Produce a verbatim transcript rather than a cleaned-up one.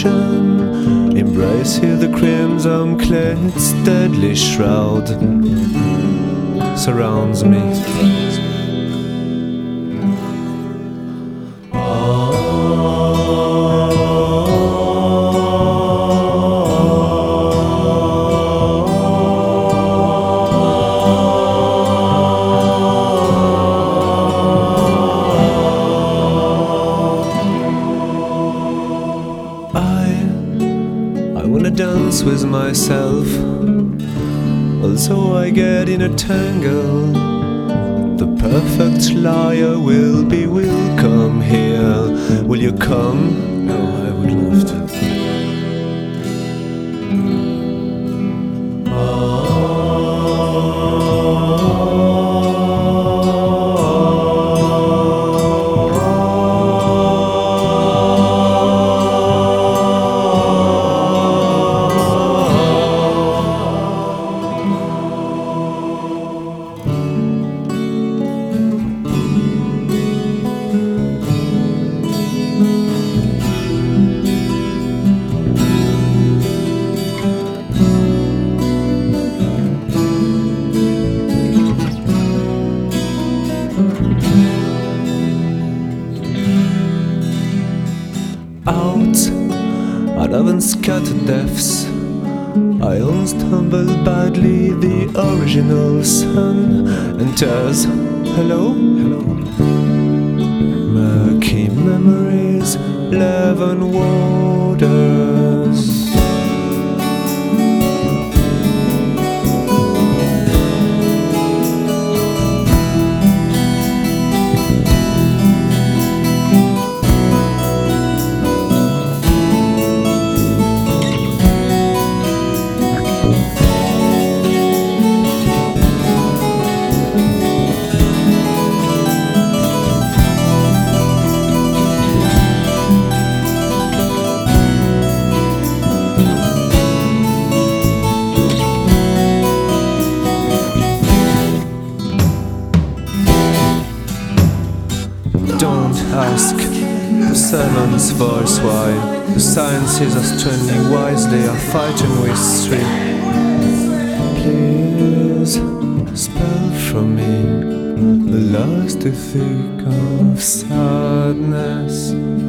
ocean. Embrace here the crimson clade's deadly shroud surrounds me. I wanna dance with myself, also I get in a tangle. The perfect liar will be welcome here. Will you come? No, I would love to. Out, out of unscattered depths, I unstumble badly the original sun enters. Hello, hello. Murky memories, leaven waters. Don't ask the silence voice why the sciences are trending wisely, are fighting with three. Please spell from me the last thick of sadness.